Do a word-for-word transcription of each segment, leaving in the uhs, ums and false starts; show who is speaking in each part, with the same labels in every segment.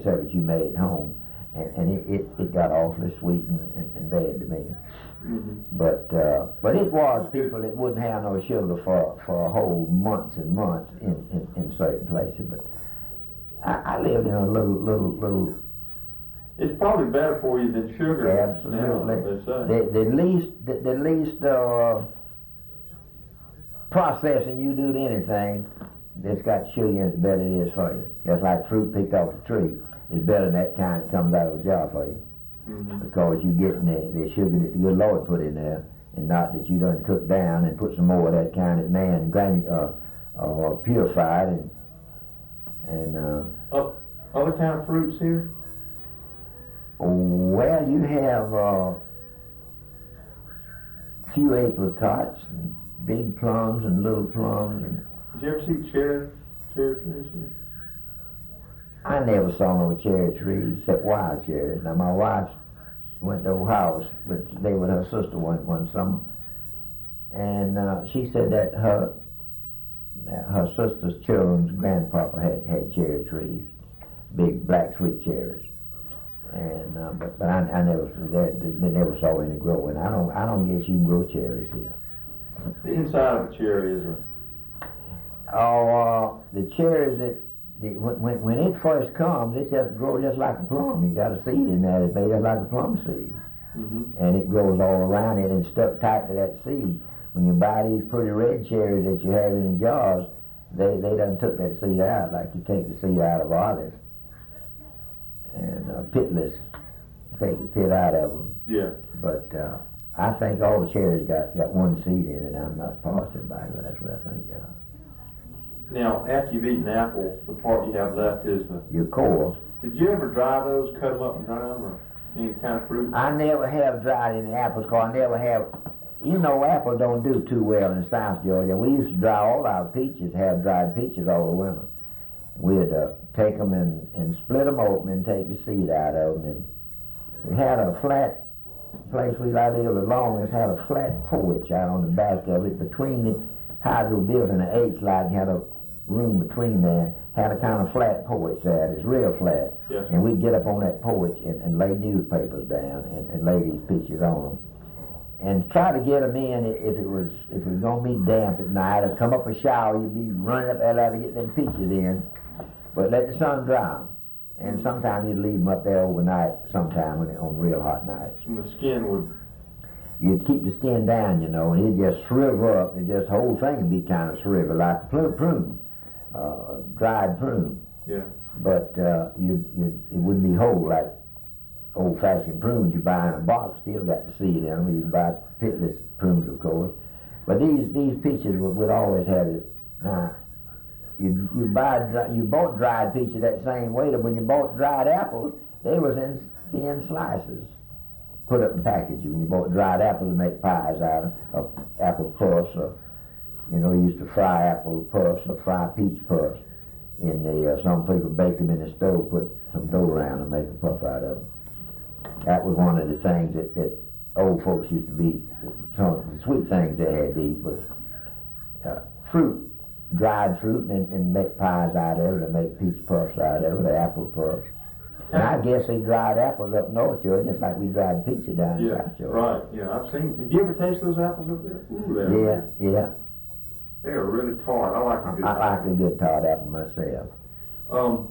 Speaker 1: of it you made at home, and, and it, it, it got awfully sweet and, and, and bad to me.
Speaker 2: Mm-hmm.
Speaker 1: But uh, but it was people that wouldn't have no sugar for, for a whole months and months in, in, in certain places. But I, I lived in a little little little.
Speaker 2: It's probably better for you than sugar.
Speaker 1: Absolutely.
Speaker 2: Now, they say.
Speaker 1: The, the least the, the least uh, processing you do to anything that's got sugar in it, the better it is for you. Just like fruit picked off the tree. It's better than that kind that comes out of a jar for you.
Speaker 2: Mm-hmm.
Speaker 1: Because you getting the, the sugar that the good Lord put in there, and not that you done cook down and put some more of that kind that man gran- uh, uh, purified and and. Uh,
Speaker 2: uh, other kind of fruits here?
Speaker 1: Well, you have a uh, few apricots, and big plums and little plums. And
Speaker 2: did you ever see cherry cherry trees here?
Speaker 1: I never saw no cherry trees except wild cherries. Now my wife went to Ohio with they with her sister one one summer, and uh, she said that her that her sister's children's grandpapa had had cherry trees, big black sweet cherries, and uh, but but I, I never they, they never saw any growing. I don't I don't guess you can grow cherries here.
Speaker 2: The inside of a cherry is a.
Speaker 1: Oh, uh, the cherries that. The, when, when it first comes, it just grows just like a plum. You got a seed in there that's made just like a plum seed.
Speaker 2: Mm-hmm.
Speaker 1: And it grows all around it and stuck tight to that seed. When you buy these pretty red cherries that you have in jars, they, they done took that seed out like you take the seed out of olives. And uh, pitless, take the pit out of them.
Speaker 2: Yeah.
Speaker 1: But uh, I think all the cherries got, got one seed in it. I'm not positive about it, but that's what I think. Uh,
Speaker 2: Now, after you've eaten apples, the part you have left is the...
Speaker 1: Your core.
Speaker 2: Did you ever dry those, cut them up and dry them, or any kind of fruit?
Speaker 1: I never have dried any apples, because I never have... You know, apples don't do too well in South Georgia. We used to dry all our peaches, have dried peaches all the winter. We'd uh, take them and, and split them open and take the seed out of them. And we had a flat place we lived the longest, had a flat porch out on the back of it. Between the houses were built in an H-like, had a room between there, had a kind of flat porch there. It's real flat.
Speaker 2: Yes.
Speaker 1: And we'd get up on that porch and, and lay newspapers down and, and lay these peaches on them. And try to get them in if it was if it was going to be damp at night or come up a shower, you'd be running up there to get them peaches in. But let the sun dry them. And sometimes you'd leave them up there overnight sometime when, on real hot nights.
Speaker 2: And the skin would...
Speaker 1: You'd keep the skin down, you know, and it'd just shrivel up. And just the whole thing would be kind of shriveled like a prune. Uh, dried prune.
Speaker 2: Yeah.
Speaker 1: But uh, you, you, it wouldn't be whole like old-fashioned prunes you buy in a box. Still got the seed in them. You can buy pitless prunes, of course. But these these peaches would, would always have it. Now, you you buy dry, you bought dried peaches that same way. But when you bought dried apples, they was in thin slices, put up in packages. When you bought dried apples, to make pies out of, of apple puffs or. You know, you used to fry apple puffs or fry peach puffs. In the, uh, some people bake them in the stove, put some dough around and make a puff out of them. That was one of the things that, that old folks used to be, some of the sweet things they had to eat was uh, fruit, dried fruit, and, and make pies out of it, or make peach puffs out of it, or apple puffs. And I guess they dried apples up north Georgia, just like we dried peaches down in
Speaker 2: yeah,
Speaker 1: South Georgia.
Speaker 2: Right, yeah, I've seen... Have you ever tasted those apples up there? Ooh, they're
Speaker 1: Yeah, yeah.
Speaker 2: They are really tart. I like a good
Speaker 1: I like a good tart apple myself.
Speaker 2: Um,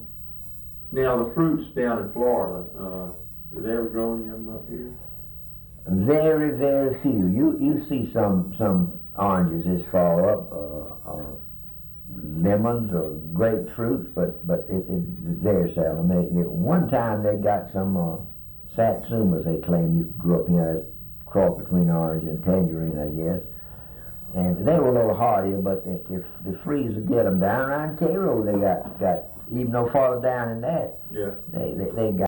Speaker 2: now, the fruits down in Florida, uh, do they ever grow any of them up here?
Speaker 1: Very, very few. You you see some some oranges this far up, uh, uh, lemons or grapefruits, but but it, it, it's very seldom. They, they, one time they got some uh, satsumas they claim you grew up here, cross between orange and tangerine, I guess. And they were a little hardier, but if the, the freeze would get them down around Cairo, they got got even no farther down than that.
Speaker 2: Yeah.
Speaker 1: They they, they got.